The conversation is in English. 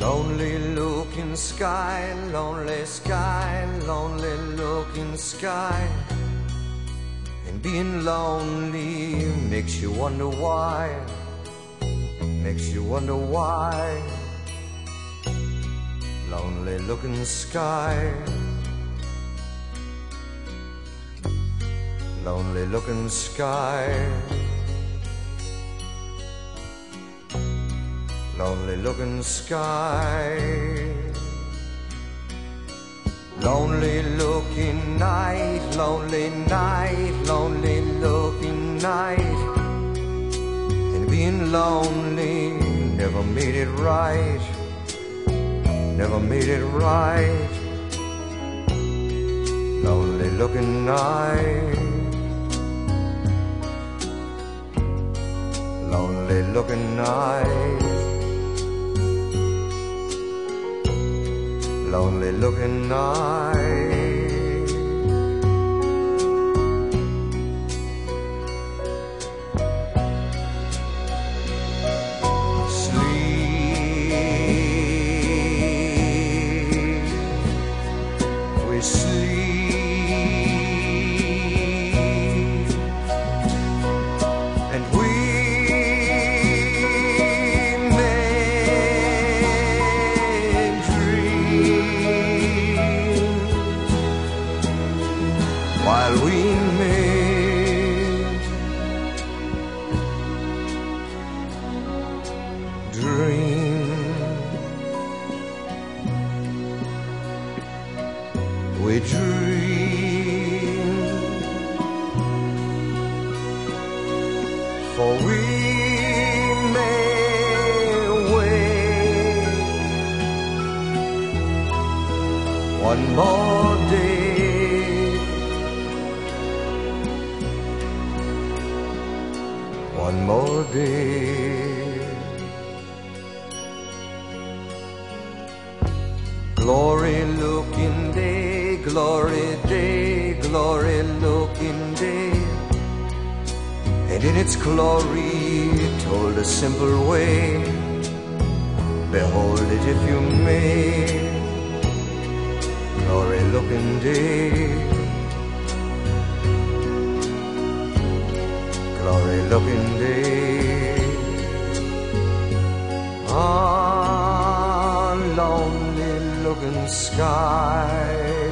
Lonely looking sky, lonely sky, lonely looking sky. And being lonely makes you wonder why, makes you wonder why. Lonely looking sky, lonely looking sky, lonely looking sky. Lonely looking night, lonely night, lonely looking night. And being lonely never made it right, never made it right. Lonely looking night, lonely looking night, lonely looking night. Sleep, we sleep, and we while we made dream, we dream, for we may wait one more day, one more day. Glory looking day, glory day, glory looking day. And in its glory told a simple way, behold it if you may. Glory looking day, glory looking day. Ah, lonely looking sky.